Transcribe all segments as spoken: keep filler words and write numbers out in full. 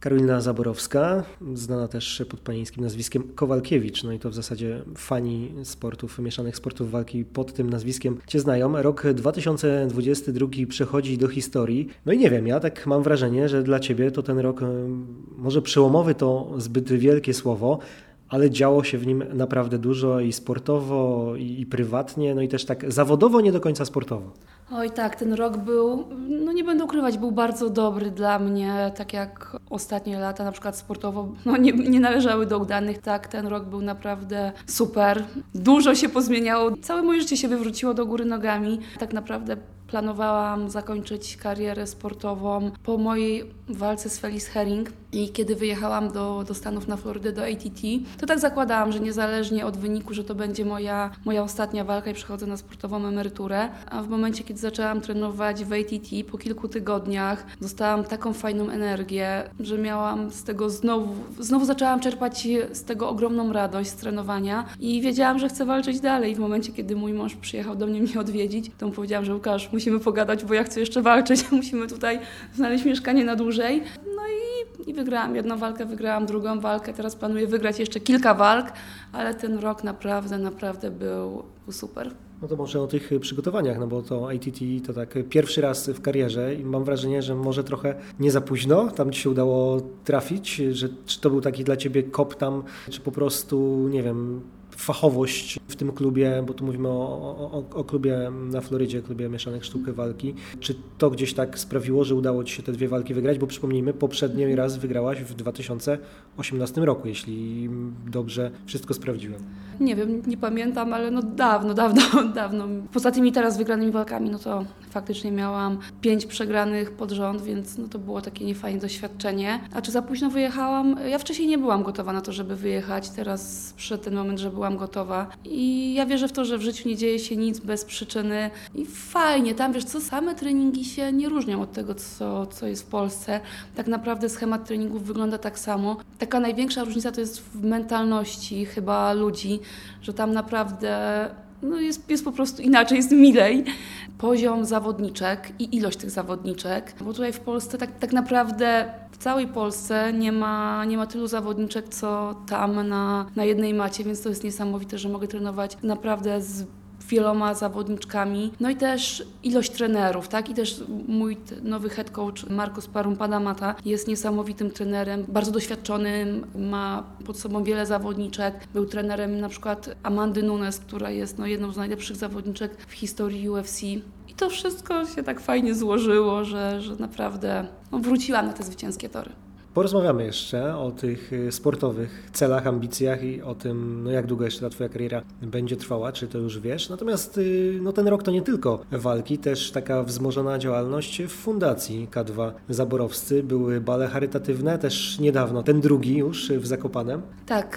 Karolina Zaborowska, znana też pod panieńskim nazwiskiem Kowalkiewicz, no i to w zasadzie fani sportów, mieszanych sportów walki pod tym nazwiskiem Cię znają. Rok dwa tysiące dwudziesty drugi przechodzi do historii. No i nie wiem, ja tak mam wrażenie, że dla Ciebie to ten rok, może przełomowy to zbyt wielkie słowo, ale działo się w nim naprawdę dużo i sportowo, i, i prywatnie, no i też tak zawodowo, nie do końca sportowo. Oj tak, ten rok był, no nie będę ukrywać, był bardzo dobry dla mnie, tak jak ostatnie lata, na przykład sportowo, no nie, nie należały do udanych, tak, ten rok był naprawdę super. Dużo się pozmieniało, całe moje życie się wywróciło do góry nogami. Tak naprawdę planowałam zakończyć karierę sportową po mojej walce z Felice Herring i kiedy wyjechałam do, do Stanów na Florydę, do A T T, to tak zakładałam, że niezależnie od wyniku, że to będzie moja, moja ostatnia walka i przechodzę na sportową emeryturę, a w momencie, kiedy zaczęłam trenować w A T T, po kilku tygodniach dostałam taką fajną energię, że miałam z tego znowu, znowu zaczęłam czerpać z tego ogromną radość z trenowania i wiedziałam, że chcę walczyć dalej. W momencie, kiedy mój mąż przyjechał do mnie mnie odwiedzić, to mu powiedziałam, że Łukasz, musimy pogadać, bo ja chcę jeszcze walczyć, musimy tutaj znaleźć mieszkanie na dłużej. No i, i wygrałam jedną walkę, wygrałam drugą walkę, teraz planuję wygrać jeszcze kilka walk, ale ten rok naprawdę, naprawdę był, był super. No to może o tych przygotowaniach, no bo to A T T to tak pierwszy raz w karierze i mam wrażenie, że może trochę nie za późno tam Ci się udało trafić, że czy to był taki dla Ciebie kop tam, czy po prostu, nie wiem, fachowość w tym klubie, bo tu mówimy o, o, o klubie na Florydzie, klubie mieszanych sztuk walki. Czy to gdzieś tak sprawiło, że udało Ci się te dwie walki wygrać? Bo przypomnijmy, poprzedni raz wygrałaś w dwa tysiące osiemnastym roku, jeśli dobrze wszystko sprawdziłem. Nie wiem, nie pamiętam, ale no dawno, dawno, dawno. Poza tymi teraz wygranymi walkami, no to faktycznie miałam pięć przegranych pod rząd, więc no to było takie niefajne doświadczenie. A czy za późno wyjechałam? Ja wcześniej nie byłam gotowa na to, żeby wyjechać. Teraz przyszedł ten moment, że byłam gotowa. I ja wierzę w to, że w życiu nie dzieje się nic bez przyczyny. I fajnie, tam wiesz co, same treningi się nie różnią od tego, co, co jest w Polsce. Tak naprawdę schemat treningów wygląda tak samo. Taka największa różnica to jest w mentalności chyba ludzi, że tam naprawdę no jest, jest po prostu inaczej, jest milej. Poziom zawodniczek i ilość tych zawodniczek, bo tutaj w Polsce tak, tak naprawdę w całej Polsce nie ma, nie ma tylu zawodniczek, co tam na, na jednej macie, więc to jest niesamowite, że mogę trenować naprawdę z wieloma zawodniczkami. No i też ilość trenerów, tak? I też mój nowy head coach Marcos Parumpadamata jest niesamowitym trenerem, bardzo doświadczonym, ma pod sobą wiele zawodniczek. Był trenerem na przykład Amandy Nunes, która jest no, jedną z najlepszych zawodniczek w historii U F C. I to wszystko się tak fajnie złożyło, że, że naprawdę no, wróciłam na te zwycięskie tory. Porozmawiamy jeszcze o tych sportowych celach, ambicjach i o tym, no jak długo jeszcze ta Twoja kariera będzie trwała, czy to już wiesz. Natomiast no ten rok to nie tylko walki, też taka wzmożona działalność w Fundacji K dwa Zaborowscy. Były bale charytatywne, też niedawno, ten drugi już w Zakopanem. Tak,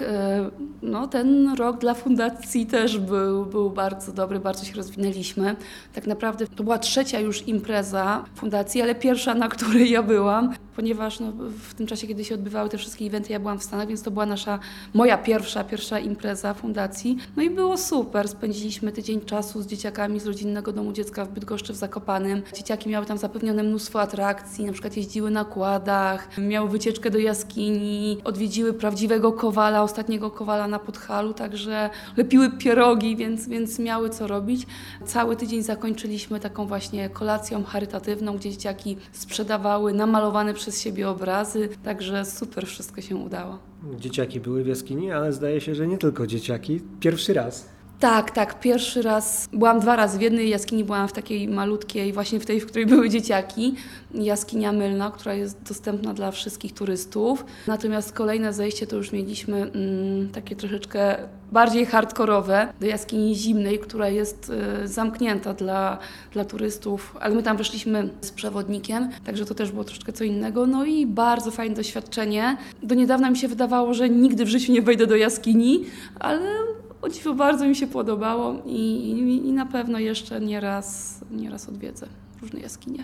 no ten rok dla Fundacji też był, był bardzo dobry, bardzo się rozwinęliśmy. Tak naprawdę to była trzecia już impreza Fundacji, ale pierwsza, na której ja byłam, ponieważ no, w tym czasie, kiedy się odbywały te wszystkie eventy, ja byłam w Stanach, więc to była nasza, moja pierwsza, pierwsza impreza fundacji. No i było super. Spędziliśmy tydzień czasu z dzieciakami z Rodzinnego Domu Dziecka w Bydgoszczy w Zakopanem. Dzieciaki miały tam zapewnione mnóstwo atrakcji, na przykład jeździły na kładach, miały wycieczkę do jaskini, odwiedziły prawdziwego kowala, ostatniego kowala na Podhalu, także lepiły pierogi, więc, więc miały co robić. Cały tydzień zakończyliśmy taką właśnie kolacją charytatywną, gdzie dzieciaki sprzedawały namalowane przez siebie obrazy. Także super, wszystko się udało. Dzieciaki były w jaskini, ale zdaje się, że nie tylko dzieciaki. Pierwszy raz. Tak, tak, pierwszy raz. Byłam dwa razy w jednej jaskini, byłam w takiej malutkiej, właśnie w tej, w której były dzieciaki. Jaskinia Mylna, która jest dostępna dla wszystkich turystów. Natomiast kolejne zejście to już mieliśmy mm, takie troszeczkę bardziej hardkorowe, do jaskini zimnej, która jest y, zamknięta dla, dla turystów, ale my tam weszliśmy z przewodnikiem, także to też było troszeczkę co innego. No i bardzo fajne doświadczenie. Do niedawna mi się wydawało, że nigdy w życiu nie wejdę do jaskini, ale o dziwo bardzo mi się podobało i, i, i na pewno jeszcze nieraz, nieraz odwiedzę różne jaskinie.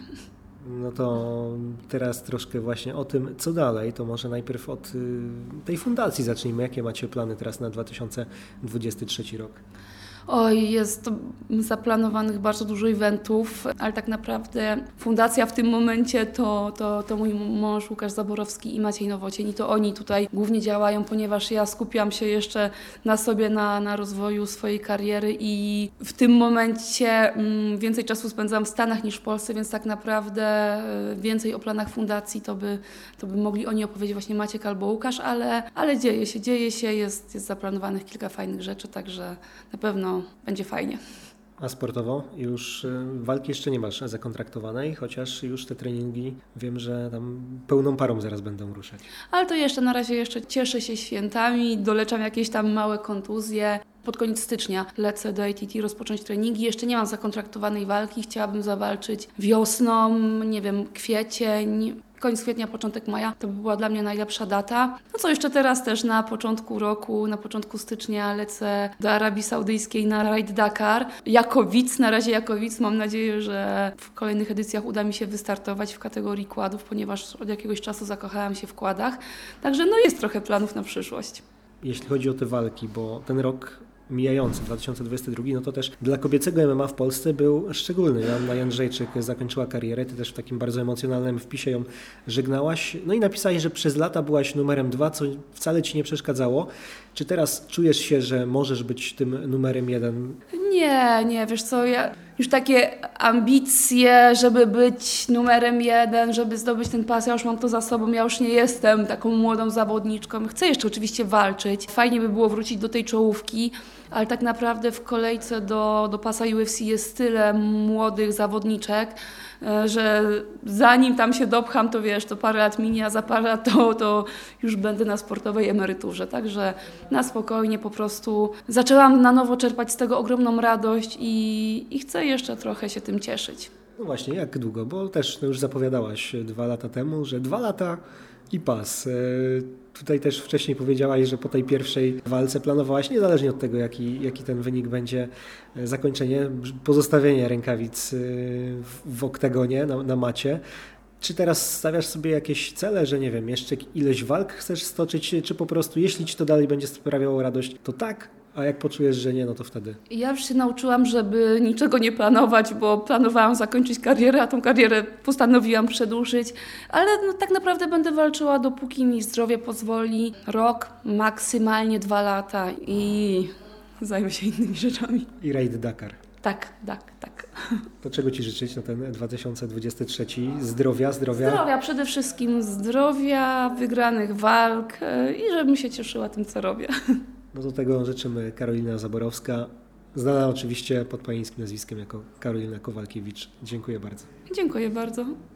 No to teraz troszkę właśnie o tym, co dalej. To może najpierw od tej fundacji zacznijmy. Jakie macie plany teraz na dwa tysiące dwudziesty trzeci rok? Oj, jest zaplanowanych bardzo dużo eventów, ale tak naprawdę fundacja w tym momencie to, to, to mój mąż Łukasz Zaborowski i Maciej Nowocień i to oni tutaj głównie działają, ponieważ ja skupiam się jeszcze na sobie, na, na rozwoju swojej kariery i w tym momencie mm, więcej czasu spędzam w Stanach niż w Polsce, więc tak naprawdę więcej o planach fundacji to by, to by mogli oni opowiedzieć właśnie Maciek albo Łukasz, ale, ale dzieje się, dzieje się, jest, jest zaplanowanych kilka fajnych rzeczy, także na pewno będzie fajnie. A sportowo już y, walki jeszcze nie masz zakontraktowanej, chociaż już te treningi wiem, że tam pełną parą zaraz będą ruszać. Ale to jeszcze na razie jeszcze cieszę się świętami, doleczam jakieś tam małe kontuzje. Pod koniec stycznia lecę do A T T rozpocząć treningi. Jeszcze nie mam zakontraktowanej walki, chciałabym zawalczyć wiosną, nie wiem, kwiecień. Koniec kwietnia, początek maja, to by była dla mnie najlepsza data. No co jeszcze teraz też na początku roku, na początku stycznia lecę do Arabii Saudyjskiej na Raid Dakar. Jako widz, na razie jako widz, mam nadzieję, że w kolejnych edycjach uda mi się wystartować w kategorii kładów, ponieważ od jakiegoś czasu zakochałam się w kładach. Także no jest trochę planów na przyszłość. Jeśli chodzi o te walki, bo ten rok mijający, dwa tysiące dwudziesty drugi, no to też dla kobiecego M M A w Polsce był szczególny. Joanna Jędrzejczyk zakończyła karierę, ty też w takim bardzo emocjonalnym wpisie ją żegnałaś. No i napisałeś, że przez lata byłaś numerem dwa, co wcale ci nie przeszkadzało. Czy teraz czujesz się, że możesz być tym numerem jeden? Nie, nie, wiesz co, ja już takie ambicje, żeby być numerem jeden, żeby zdobyć ten pas, ja już mam to za sobą, ja już nie jestem taką młodą zawodniczką. Chcę jeszcze oczywiście walczyć. Fajnie by było wrócić do tej czołówki, ale tak naprawdę w kolejce do, do pasa U F C jest tyle młodych zawodniczek, że zanim tam się dopcham, to wiesz, to parę lat minie, a za parę lat to, to już będę na sportowej emeryturze. Także na spokojnie po prostu zaczęłam na nowo czerpać z tego ogromną radość i, i chcę jeszcze trochę się tym cieszyć. No właśnie, jak długo? Bo też no już zapowiadałaś dwa lata temu, że dwa lata i pas. Tutaj też wcześniej powiedziałaś, że po tej pierwszej walce planowałaś, niezależnie od tego, jaki, jaki ten wynik będzie, zakończenie, pozostawienie rękawic w oktagonie, na, na macie. Czy teraz stawiasz sobie jakieś cele, że nie wiem, jeszcze ileś walk chcesz stoczyć, czy po prostu jeśli ci to dalej będzie sprawiało radość, to tak, a jak poczujesz, że nie, no to wtedy? Ja już się nauczyłam, żeby niczego nie planować, bo planowałam zakończyć karierę, a tą karierę postanowiłam przedłużyć, ale no, tak naprawdę będę walczyła, dopóki mi zdrowie pozwoli. Rok, maksymalnie dwa lata i zajmę się innymi rzeczami. I Raid Dakar. Tak, tak, tak. To czego ci życzyć na ten dwa tysiące dwudziesty trzeci? Zdrowia, zdrowia? Zdrowia, przede wszystkim zdrowia, wygranych walk i żebym się cieszyła tym, co robię. No do tego życzymy Karolina Zaborowska, znana oczywiście pod pańskim nazwiskiem jako Karolina Kowalkiewicz. Dziękuję bardzo. Dziękuję bardzo.